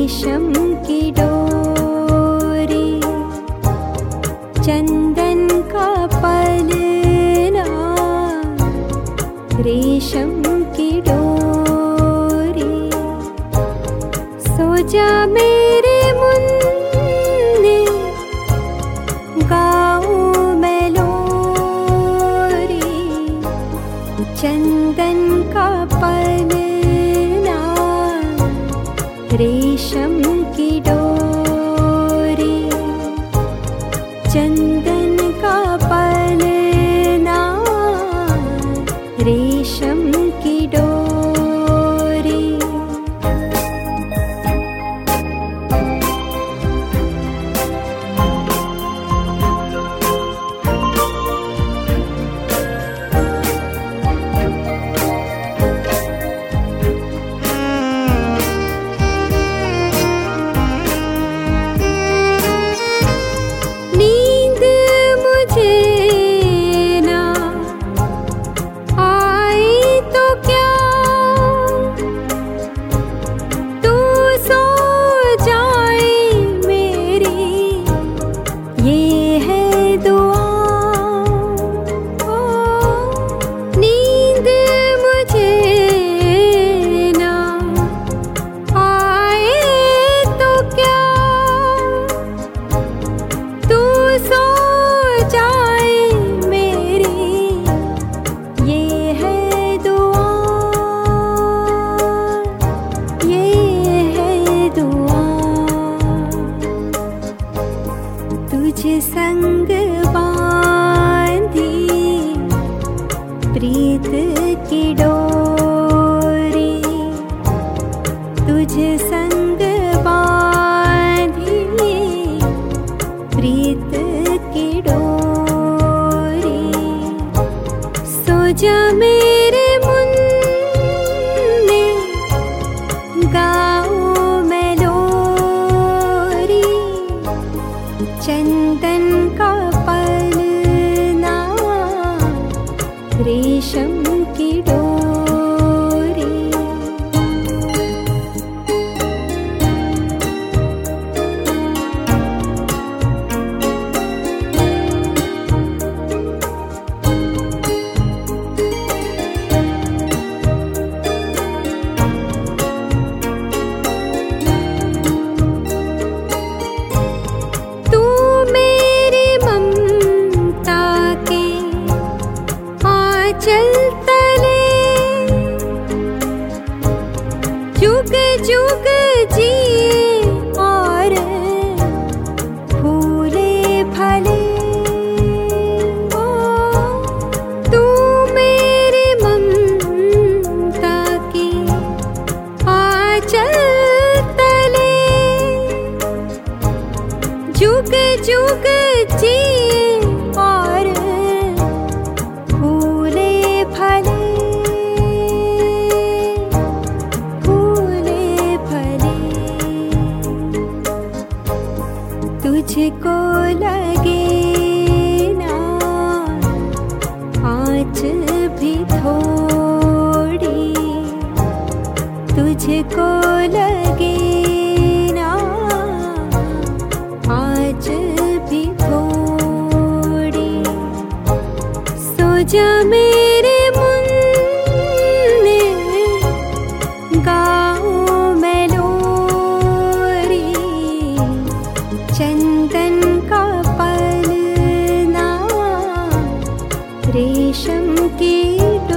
रेशम की डोरी, चंदन का पलना, रेशम की डोरी। सो जा मेरे मुन्ने, गाऊं मैं लोरी, चंदन का पलना, रेशम की डोरी, चंदन का पलना, रेशम की डोरी। तुझ संग बांधी प्रीत की डोरी, तुझ संग बांधी प्रीत की डोरी। सो जा मेरे मुन्ने, गाऊं मैं लोरी, चंदन का पलना, रेशम की डोरी। चल तले जुग जुग जिए और फूले फले। ओ तू मेरी ममता की आंचल तले, जुग जुग जिए और तुझको लगे ना आँच भी थोड़ी, तुझको लगे ना आँच भी थोड़ी। सो जा मेरे मुन्ने, गाऊं मैं लोरी, चंदन का पलना, रेशम की डोरी।